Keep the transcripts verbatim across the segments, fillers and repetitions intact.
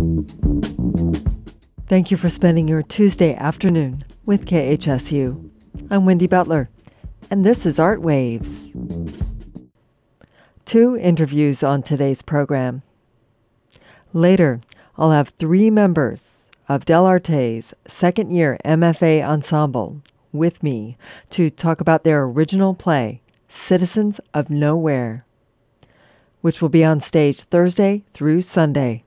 Thank you for spending your Tuesday afternoon with K H S U. I'm Wendy Butler, and this is Art Waves. Two interviews on today's program. Later, I'll have three members of Del Arte's second-year M F A ensemble with me to talk about their original play, Citizens of Nowhere, which will be on stage Thursday through Sunday.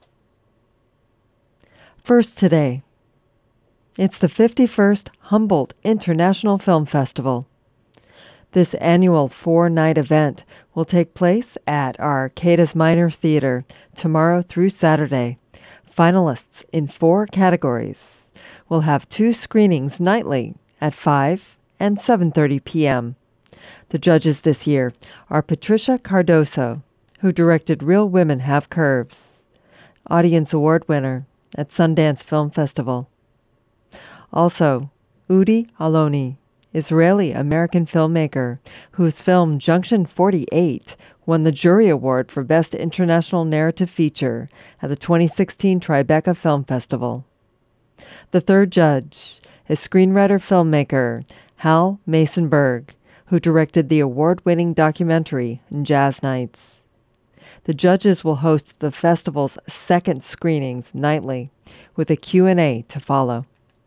First today, it's the fifty-first Humboldt International Film Festival. This annual four-night event will take place at Arcadis Minor Theater tomorrow through Saturday. Finalists in four categories will have two screenings nightly at five and seven thirty p.m. The judges this year are Patricia Cardoso, who directed Real Women Have Curves, Audience Award winner at Sundance Film Festival. Also, Udi Aloni, Israeli-American filmmaker whose film Junction forty-eight won the Jury Award for Best International Narrative Feature at the twenty sixteen Tribeca Film Festival. The third judge is screenwriter-filmmaker Hal Masonberg, who directed the award-winning documentary Jazz Nights. The judges will host the festival's second screenings nightly, with a Q and A to follow.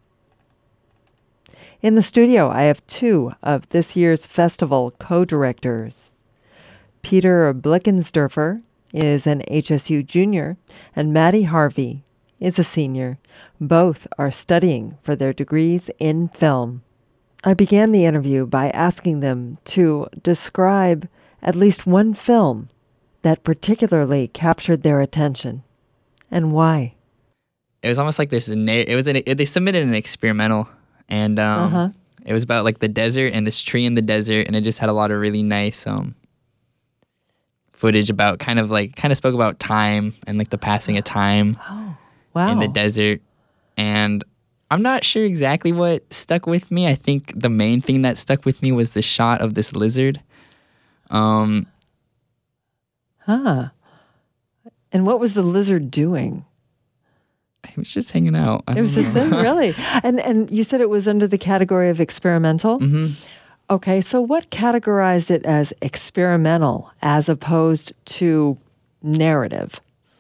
In the studio, I have two of this year's festival co-directors. Peter Blickensderfer is an H S U junior, and Maddie Harvey is a senior. Both are studying for their degrees in film. I began the interview by asking them to describe at least one film that particularly captured their attention, and why. It was almost like this. It was an, they submitted an experimental, and um, uh-huh. It was about like the desert and this tree in the desert, and it just had a lot of really nice um, footage about kind of like kind of spoke about time and like the passing of time oh, wow. in the desert. And I'm not sure exactly what stuck with me. I think the main thing that stuck with me was the shot of this lizard. Um. Huh. And what was the lizard doing? He was just hanging out. I it was just him, really? And and you said it was under the category of experimental? Mm-hmm. Okay, so what categorized it as experimental as opposed to narrative?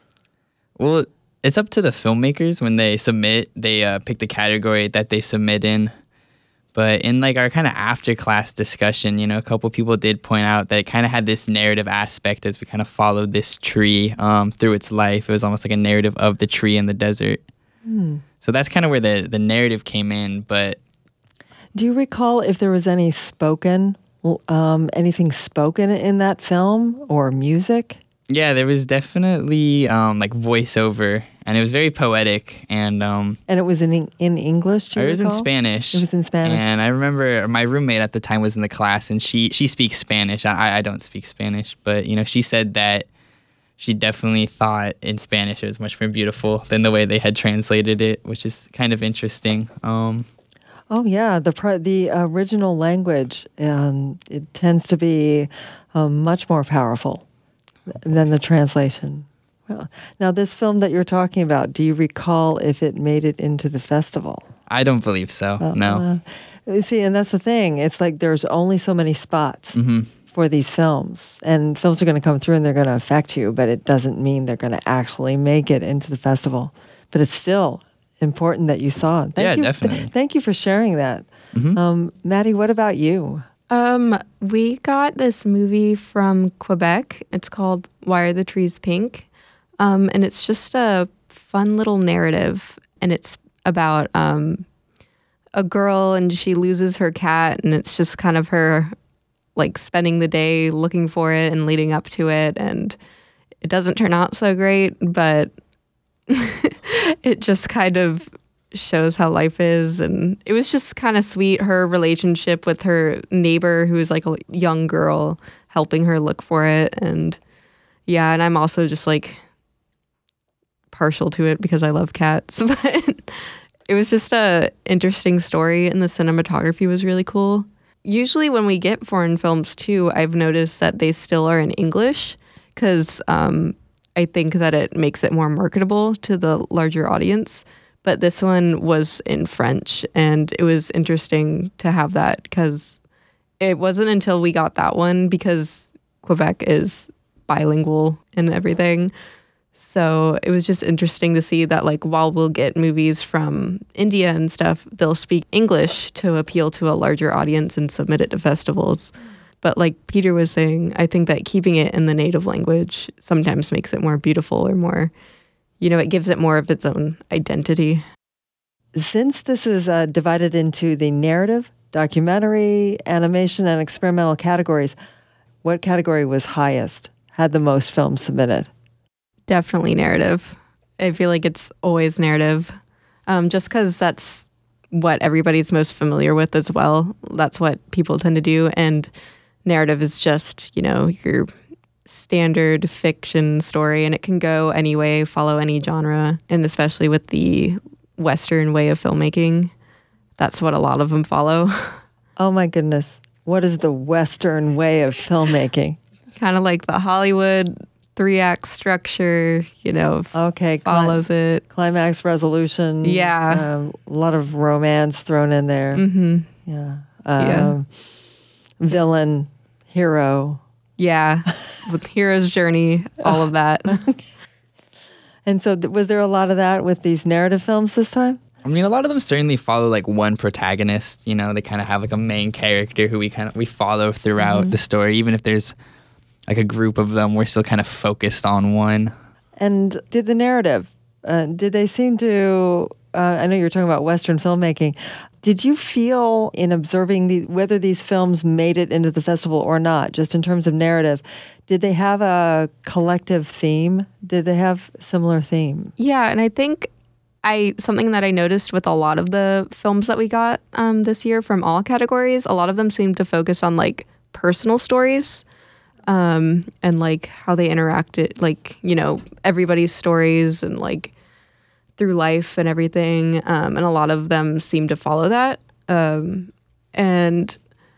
Well, it's up to the filmmakers when they submit. They uh, pick the category that they submit in. But in like our kind of after class discussion, you know, a couple people did point out that it kind of had this narrative aspect as we kind of followed this tree um, through its life. It was almost like a narrative of the tree in the desert. Mm. So that's kind of where the, the narrative came in. But do you recall if there was any spoken, um, anything spoken in that film or music? Yeah, there was definitely um, like voiceover, and it was very poetic. And um, and it was in in English, do you It was recall? in Spanish. It was in Spanish. And I remember my roommate at the time was in the class, and she, she speaks Spanish. I, I don't speak Spanish, but you know, she said that she definitely thought in Spanish it was much more beautiful than the way they had translated it, which is kind of interesting. Um, oh yeah, the pro- the original language, um, it tends to be um, much more powerful than the translation. Well, now, this film that you're talking about, do you recall if it made it into the festival? I don't believe so, uh, no. Uh, see, and that's the thing. It's like there's only so many spots mm-hmm. for these films. And films are going to come through and they're going to affect you, but it doesn't mean they're going to actually make it into the festival. But it's still important that you saw it. Thank yeah, you, definitely. Th- thank you for sharing that. Mm-hmm. Um, Maddie, what about you? Um, we got this movie from Quebec. It's called Why Are the Trees Pink? Um, and it's just a fun little narrative. And it's about um, a girl and she loses her cat. And it's just kind of her like spending the day looking for it and leading up to it. And it doesn't turn out so great, but it just kind of shows how life is. And it was just kind of sweet, her relationship with her neighbor who is like a young girl helping her look for it. And yeah, and I'm also just like partial to it because I love cats. But it was just a interesting story, and the cinematography was really cool. Usually when we get foreign films too, I've noticed that they still are in English because um, I think that it makes it more marketable to the larger audience. But this one was in French, and it was interesting to have that because it wasn't until we got that one, because Quebec is bilingual and everything. So it was just interesting to see that, like, while we'll get movies from India and stuff, they'll speak English to appeal to a larger audience and submit it to festivals. But like Peter was saying, I think that keeping it in the native language sometimes makes it more beautiful, or more, you know, it gives it more of its own identity. Since this is uh, divided into the narrative, documentary, animation, and experimental categories, what category was highest, had the most films submitted? Definitely narrative. I feel like it's always narrative, um, just because that's what everybody's most familiar with as well. That's what people tend to do. And narrative is just, you know, your standard fiction story, and it can go any way, follow any genre. And especially with the Western way of filmmaking, that's what a lot of them follow. Oh my goodness. What is the Western way of filmmaking? Kind of like the Hollywood three-act structure, you know, okay, follows cli- it. Climax resolution. Yeah. Um, a lot of romance thrown in there. Mm-hmm. Yeah. Um, Yeah. Villain, hero. Yeah. With Hero's Journey, all of that. And so th- was there a lot of that with these narrative films this time? I mean, a lot of them certainly follow like one protagonist. You know, they kind of have like a main character who we kind of we follow throughout Mm-hmm. the story. Even if there's like a group of them, we're still kind of focused on one. And did the narrative, uh, did they seem to, uh, I know you're talking about Western filmmaking, did you feel in observing the, whether these films made it into the festival or not, just in terms of narrative, did they have a collective theme? Did they have a similar theme? Yeah, and I think I something that I noticed with a lot of the films that we got um, this year from all categories, a lot of them seemed to focus on like personal stories, um, and like how they interacted, like, you know, everybody's stories and like through life and everything. Um, and a lot of them seem to follow that. Um, and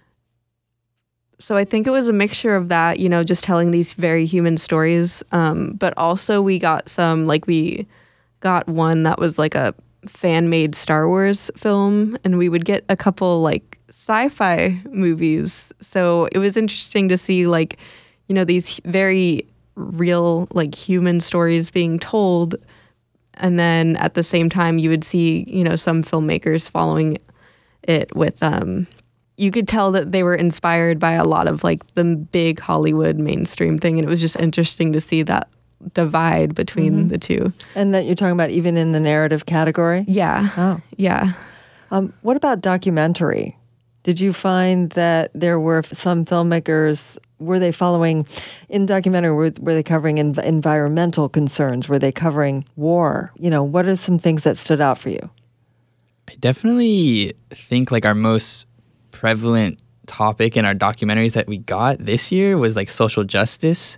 so I think it was a mixture of that, you know, just telling these very human stories. Um, but also we got some, like we got one that was like a fan-made Star Wars film, and we would get a couple like sci-fi movies. So it was interesting to see like, you know, these very real like human stories being told. And then at the same time, you would see, you know, some filmmakers following it with, um, you could tell that they were inspired by a lot of like the big Hollywood mainstream thing. And it was just interesting to see that divide between mm-hmm. the two. And that you're talking about even in the narrative category? Yeah. Oh. Yeah. Um, what about documentary? Did you find that there were some filmmakers, were they following, in documentary, were, were they covering env- environmental concerns? Were they covering war? You know, what are some things that stood out for you? I definitely think like our most prevalent topic in our documentaries that we got this year was like social justice.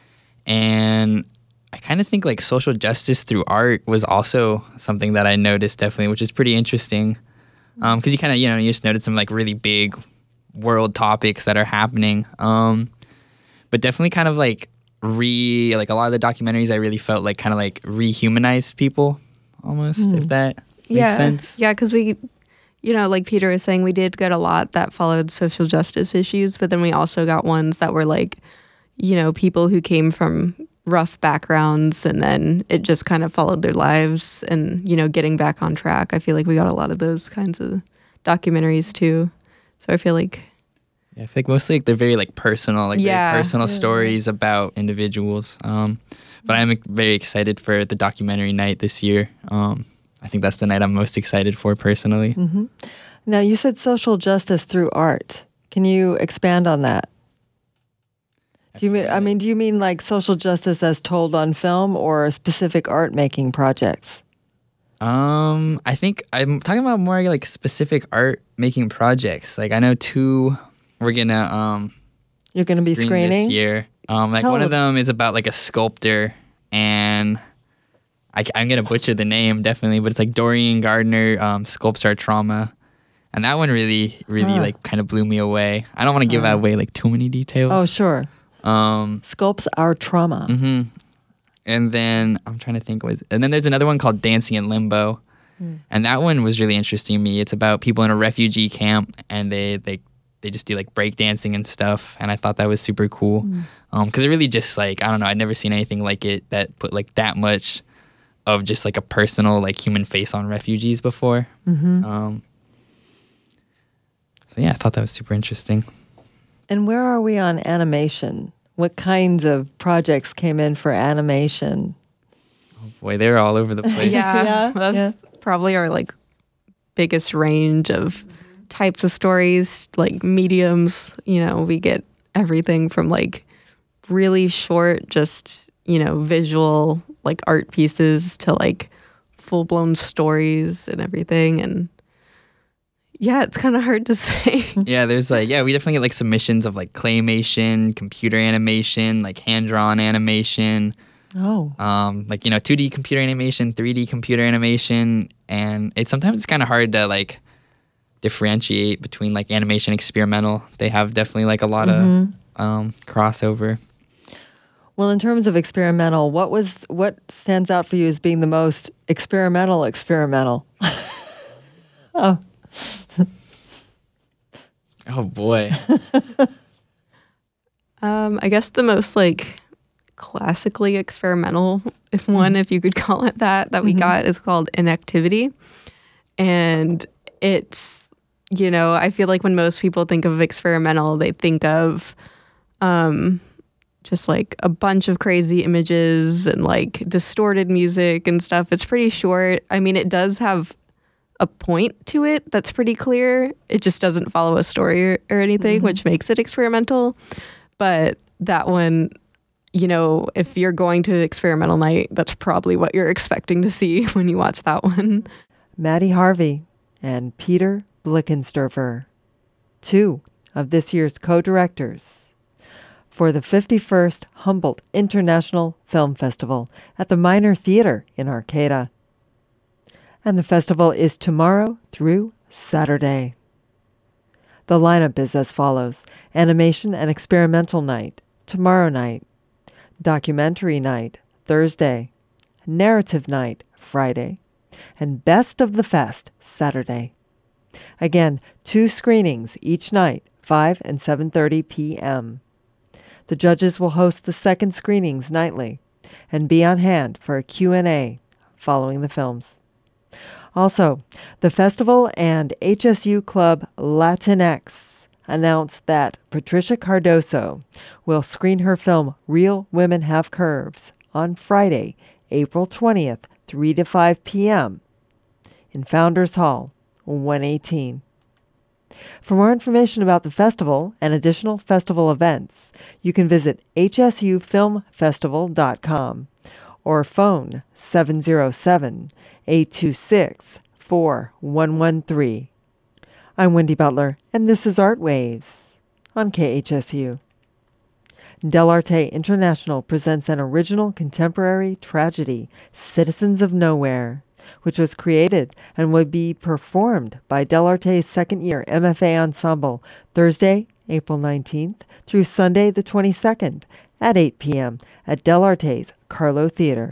And I kind of think like social justice through art was also something that I noticed definitely, which is pretty interesting. Um, cause you kind of, you know, you just noticed some like really big world topics that are happening. Um, but definitely kind of like re, like a lot of the documentaries I really felt like kind of like rehumanized people almost, mm. if that makes yeah. sense. Yeah. Cause we, you know, like Peter was saying, we did get a lot that followed social justice issues, but then we also got ones that were like, you know, people who came from rough backgrounds, and then it just kind of followed their lives and, you know, getting back on track. I feel like we got a lot of those kinds of documentaries too. So I feel like... Yeah, I feel like mostly like they're very like personal, like yeah, very personal yeah. stories about individuals. Um, but I'm very excited for the documentary night this year. Um, I think that's the night I'm most excited for personally. Mm-hmm. Now, you said social justice through art. Can you expand on that? Do you mean, I mean, do you mean like social justice as told on film or specific art making projects? Um, I think I'm talking about more like specific art making projects. Like I know two, we're gonna um, you're gonna be screen screening this year. Um, like Tell one them. of them is about like a sculptor, and I, I'm gonna butcher the name definitely, but it's like Dorian Gardner um, sculpts our trauma. And that one really, really huh. like kind of blew me away. I don't want to give uh. away like too many details. Oh, sure. Um, Sculpts our trauma. Mm-hmm. And then I'm trying to think was and then there's another one called Dancing in Limbo. Mm. And that one was really interesting to me. It's about people in a refugee camp and they they, they just do like break dancing and stuff. And I thought that was super cool. Mm. Um, 'cause it really just like, I don't know, I'd never seen anything like it that put like that much of just like a personal like human face on refugees before. Mm-hmm. Um, so yeah, I thought that was super interesting. And where are we on animation? What kinds of projects came in for animation? Oh boy, they're all over the place. yeah, yeah, that's yeah. probably our like biggest range of types of stories, like mediums. You know, we get everything from like really short, just, you know, visual like art pieces to like full blown stories and everything. And yeah, it's kind of hard to say. Yeah, there's like, yeah, we definitely get like submissions of like claymation, computer animation, like hand-drawn animation. Oh. Um, like, you know, two D computer animation, three D computer animation. And it's sometimes it's kind of hard to like differentiate between like animation and experimental. They have definitely like a lot mm-hmm. of um, crossover. Well, in terms of experimental, what was what stands out for you as being the most experimental experimental? oh. Oh boy. um, I guess the most like classically experimental one, mm-hmm. if you could call it that, that we mm-hmm. got is called Inactivity. And it's, you know, I feel like when most people think of experimental, they think of um, just like a bunch of crazy images and like distorted music and stuff. It's pretty short. I mean, it does have a point to it that's pretty clear. It just doesn't follow a story or, or anything, mm-hmm. which makes it experimental. But that one, you know, if you're going to experimental night, that's probably what you're expecting to see when you watch that one. Maddie Harvey and Peter Blickensderfer, two of this year's co-directors for the fifty-first Humboldt International Film Festival at the Minor Theater in Arcata. And the festival is tomorrow through Saturday. The lineup is as follows: Animation and Experimental Night, tomorrow night; Documentary Night, Thursday; Narrative Night, Friday; and Best of the Fest, Saturday. Again, two screenings each night, five and seven thirty p.m. The judges will host the second screenings nightly and be on hand for a Q and A following the films. Also, the festival and H S U Club Latinx announced that Patricia Cardoso will screen her film Real Women Have Curves on Friday, April twentieth, three to five p.m. in Founders Hall, one eighteen. For more information about the festival and additional festival events, you can visit h s u film festival dot com or phone seven zero seven, eight two six, four one one three. I'm Wendy Butler, and this is Art Waves on K H S U. Del Arte International presents an original contemporary tragedy, Citizens of Nowhere, which was created and will be performed by Del Arte's second-year M F A ensemble Thursday, April nineteenth through Sunday the twenty-second at eight p.m. at Del Arte's Carlo Theater.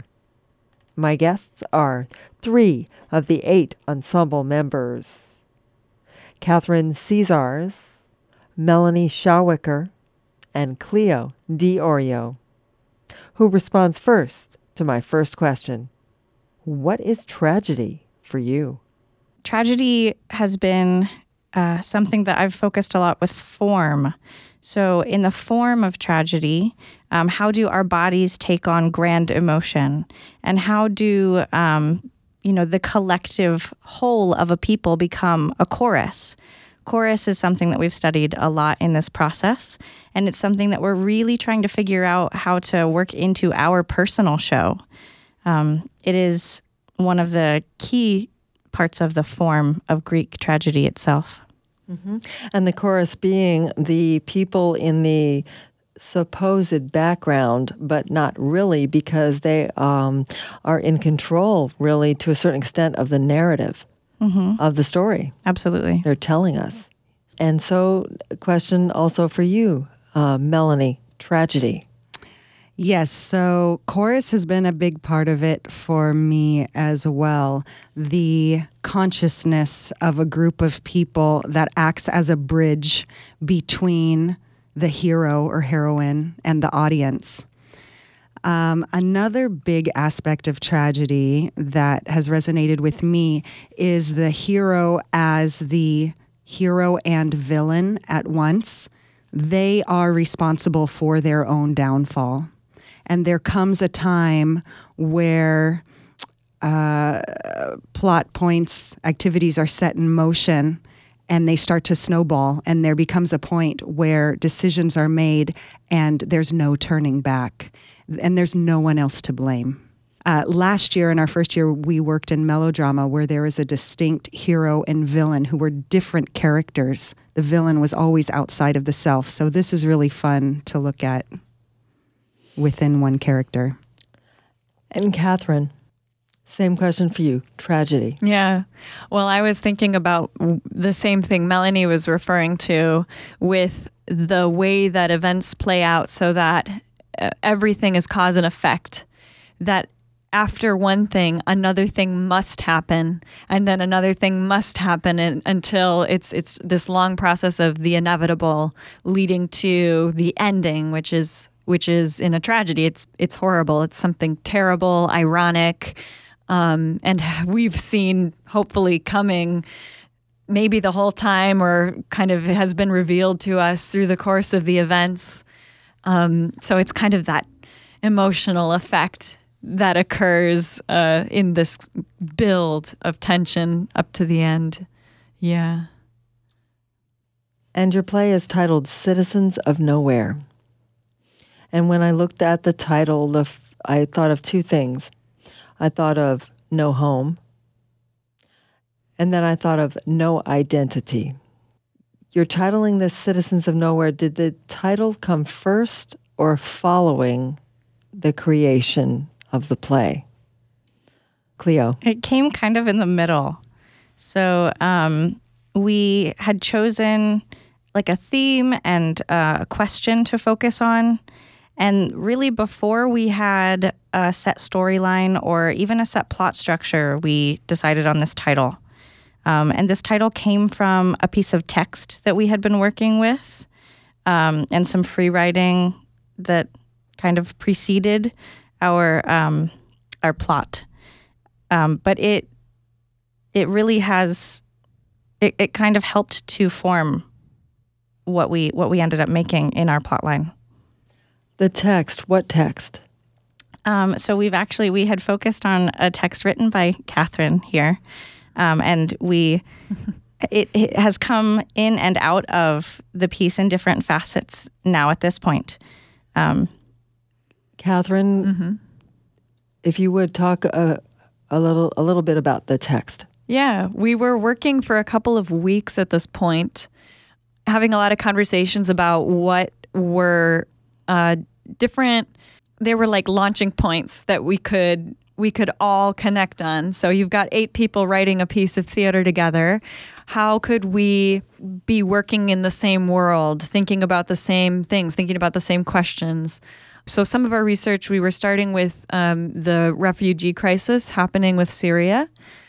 My guests are three of the eight ensemble members: Catherine Caesars, Melanie Shawicker, and Cleo D'Orio. Who responds first to my first question? What is tragedy for you? Tragedy has been uh, something that I've focused a lot with form. So in the form of tragedy, um, how do our bodies take on grand emotion? And how do, um, you know, the collective whole of a people become a chorus? Chorus is something that we've studied a lot in this process. And it's something that we're really trying to figure out how to work into our personal show. Um, it is one of the key parts of the form of Greek tragedy itself. Mm-hmm. And the chorus being the people in the supposed background, but not really, because they um, are in control, really, to a certain extent, of the narrative mm-hmm. of the story. Absolutely. They're telling us. And so, a question also for you, uh, Melanie, tragedy. Yes, so chorus has been a big part of it for me as well. The consciousness of a group of people that acts as a bridge between the hero or heroine and the audience. Um, another big aspect of tragedy that has resonated with me is the hero as the hero and villain at once. They are responsible for their own downfall. And there comes a time where uh, plot points, activities are set in motion, and they start to snowball. And there becomes a point where decisions are made, and there's no turning back. And there's no one else to blame. Uh, last year, in our first year, we worked in melodrama where there was a distinct hero and villain who were different characters. The villain was always outside of the self. So this is really fun to look at within one character. And Catherine, same question for you. Tragedy. Yeah. Well, I was thinking about the same thing Melanie was referring to with the way that events play out so that everything is cause and effect. That after one thing, another thing must happen, and then another thing must happen and, until it's it's this long process of the inevitable leading to the ending, which is which is in a tragedy. It's it's horrible. It's something terrible, ironic, um, and we've seen hopefully coming maybe the whole time, or kind of has been revealed to us through the course of the events. Um, so it's kind of that emotional effect that occurs uh, in this build of tension up to the end. Yeah. And your play is titled Citizens of Nowhere. And when I looked at the title, the f- I thought of two things. I thought of no home, and then I thought of no identity. You're titling this Citizens of Nowhere. Did the title come first or following the creation of the play? Cleo. It came kind of in the middle. So um, we had chosen like a theme and uh, a question to focus on. And really before we had a set storyline or even a set plot structure, we decided on this title. Um, and this title came from a piece of text that we had been working with um, and some free writing that kind of preceded our um, our plot. Um, but it it really has it, it kind of helped to form what we what we ended up making in our plot line. The text, what text? Um, so we've actually we had focused on a text written by Catherine here. Um, and we, it, it has come in and out of the piece in different facets now at this point. Um, Catherine, mm-hmm. if you would talk a, a little a little bit about the text. Yeah, we were working for a couple of weeks at this point, having a lot of conversations about what were uh, different. They were like launching points that we could. we could all connect on. So you've got eight people writing a piece of theater together. How could we be working in the same world, thinking about the same things, thinking about the same questions? So some of our research, we were starting with um, the refugee crisis happening with Syria.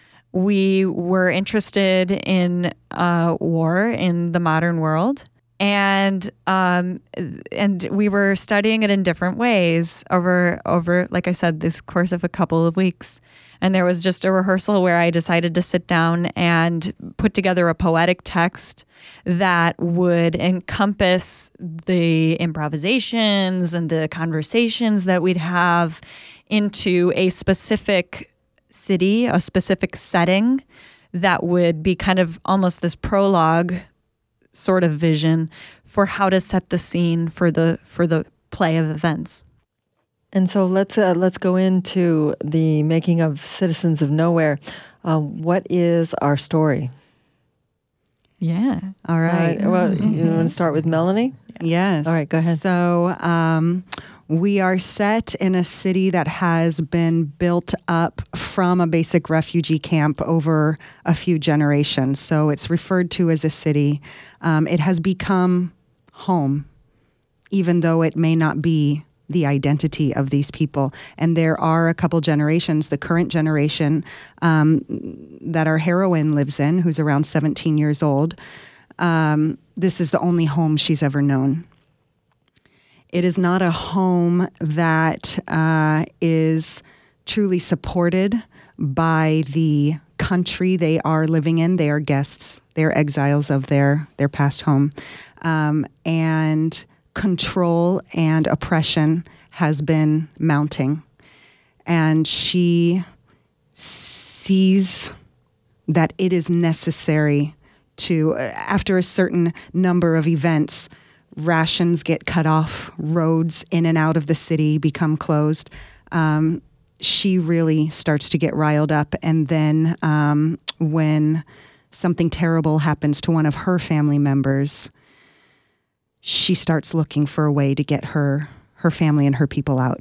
We were interested in uh, war in the modern world. And um, and we were studying it in different ways over, over, like I said, this course of a couple of weeks. And there was just a rehearsal where I decided to sit down and put together a poetic text that would encompass the improvisations and the conversations that we'd have into a specific city, a specific setting that would be kind of almost this prologue sort of vision for how to set the scene for the for the play of events. And so let's uh, let's go into the making of Citizens of Nowhere. Um, what is our story? Yeah. All right. Uh, well, you want to start with Melanie? Yes. All right, go ahead. So um, we are set in a city that has been built up from a basic refugee camp over a few generations. So it's referred to as a city. Um, it has become home, even though it may not be the identity of these people. And there are a couple generations, the current generation um, that our heroine lives in, who's around seventeen years old. Um, this is the only home she's ever known. It is not a home that uh, is truly supported by the country they are living in. They are guests. They are exiles of their, their past home. Um, and control and oppression has been mounting. And she sees that it is necessary to, after a certain number of events, rations get cut off, roads in and out of the city become closed. Um, she really starts to get riled up. And then um, when something terrible happens to one of her family members, she starts looking for a way to get her, her family and her people out.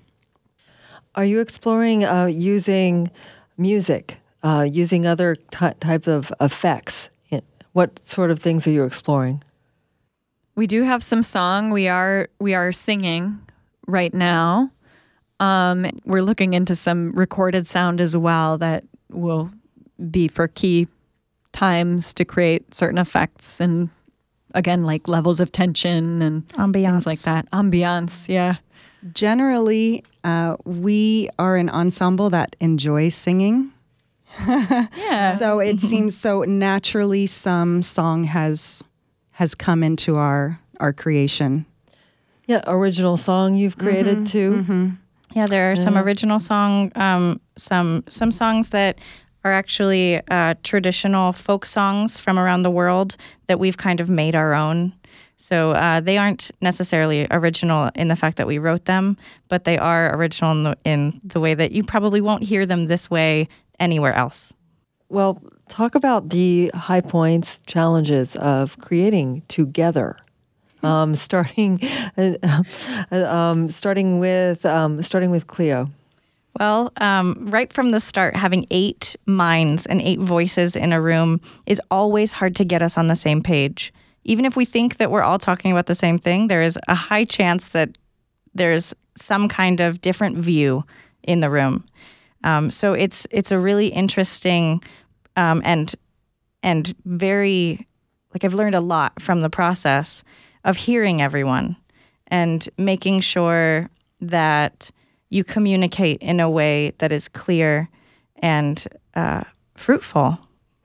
Are you exploring uh, using music, uh, using other t- types of effects? What sort of things are you exploring? We do have some song. We are we are singing right now. Um, we're looking into some recorded sound as well that will be for key times to create certain effects and, again, like levels of tension and Ambiance. things like that. Ambiance, yeah. Generally, uh, we are an ensemble that enjoys singing. Yeah. So it seems so naturally some song has has come into our our creation. Yeah, original song you've created Mm-hmm, too. Mm-hmm. Yeah, there are some Yeah. original song, um, some some songs that are actually uh, traditional folk songs from around the world that we've kind of made our own. So uh, they aren't necessarily original in the fact that we wrote them, but they are original in the, in the way that you probably won't hear them this way anywhere else. Well, talk about the high points, challenges of creating together. Um, starting, uh, um, starting with um, starting with Cleo. Well, um, right from the start, having eight minds and eight voices in a room is always hard to get us on the same page. Even if we think that we're all talking about the same thing, there is a high chance that there's some kind of different view in the room. Um, so it's it's a really interesting um, and and very, like I've learned a lot from the process of hearing everyone and making sure that you communicate in a way that is clear and uh, fruitful.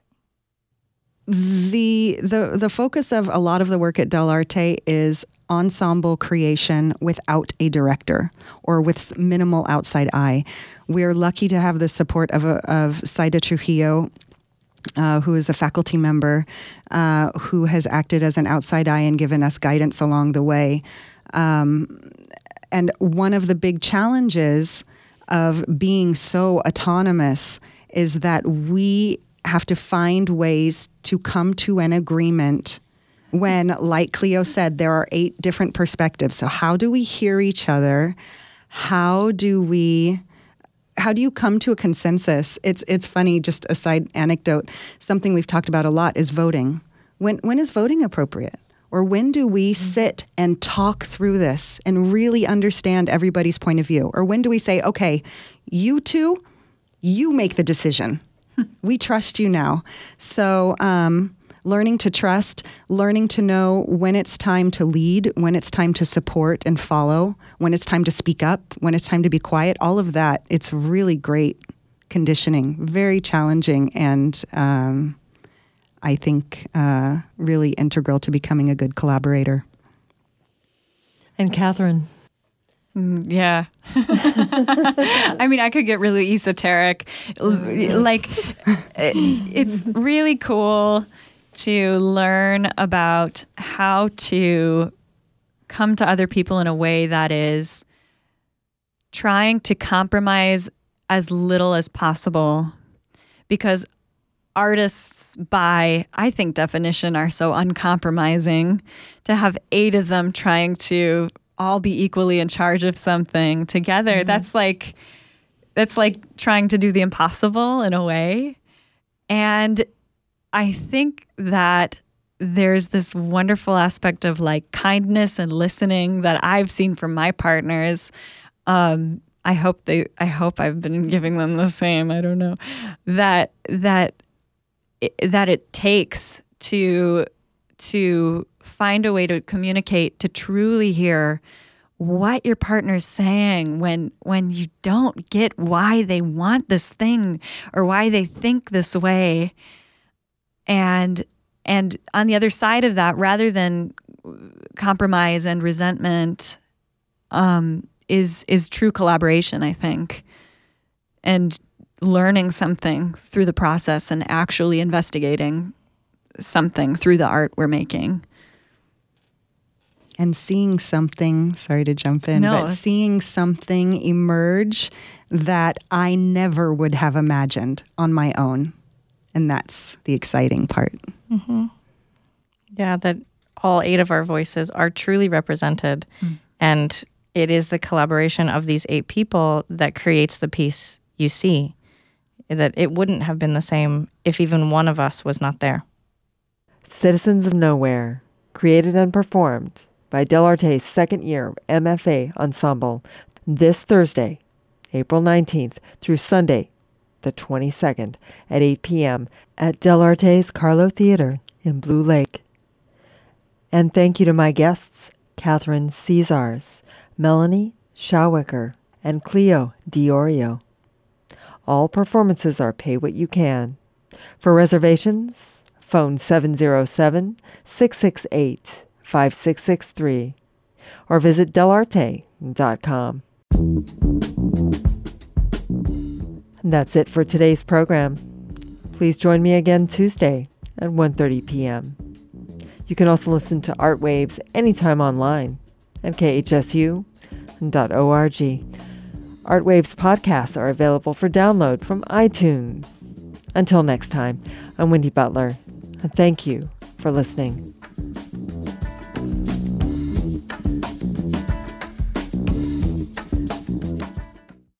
The the the focus of a lot of the work at Del Arte is ensemble creation without a director or with minimal outside eye. We're lucky to have the support of a, of Saida Trujillo, uh, who is a faculty member, uh, who has acted as an outside eye and given us guidance along the way. Um, and one of the big challenges of being so autonomous is that we have to find ways to come to an agreement when, like Cleo said, there are eight different perspectives. So how do we hear each other? How do we, how do you come to a consensus? It's it's funny, just a side anecdote, something we've talked about a lot is voting. When when is voting appropriate? Or when do we sit and talk through this and really understand everybody's point of view? Or when do we say, okay, you two, you make the decision. We trust you now. So um, learning to trust, learning to know when it's time to lead, when it's time to support and follow, when it's time to speak up, when it's time to be quiet, all of that, it's really great conditioning, very challenging, and um, I think uh, really integral to becoming a good collaborator. And Catherine. Mm, yeah. I mean, I could get really esoteric. Like, it's really cool to learn about how to come to other people in a way that is trying to compromise as little as possible. Because artists, by, I think, definition, are so uncompromising. To have eight of them trying to all be equally in charge of something together, mm-hmm. that's like that's like trying to do the impossible in a way. And I think that there's this wonderful aspect of like kindness and listening that I've seen from my partners. Um, I hope they, I hope I've been giving them the same. I don't know that, that, that it takes to, to find a way to communicate, to truly hear what your partner's saying when when you don't get why they want this thing or why they think this way. And and on the other side of that, rather than compromise and resentment, um, is is true collaboration, I think. And learning something through the process and actually investigating something through the art we're making. And seeing something, sorry to jump in, no. but seeing something emerge that I never would have imagined on my own. And that's the exciting part. Mm-hmm. Yeah, that all eight of our voices are truly represented. Mm. And it is the collaboration of these eight people that creates the piece you see. That it wouldn't have been the same if even one of us was not there. Citizens of Nowhere, created and performed by Del Arte's second year M F A ensemble this Thursday, April nineteenth through Sunday, the twenty-second at eight p.m. at Del Arte's Carlo Theater in Blue Lake. And thank you to my guests, Catherine Caesars, Melanie Shawicker, and Cleo Diorio. All performances are pay what you can. For reservations, phone seven zero seven, six six eight, five six six three or visit del arte dot com. And that's it for today's program. Please join me again Tuesday at one thirty p.m. You can also listen to Art Waves anytime online at k h s u dot org. Art Waves podcasts are available for download from iTunes. Until next time, I'm Wendy Butler, and thank you for listening.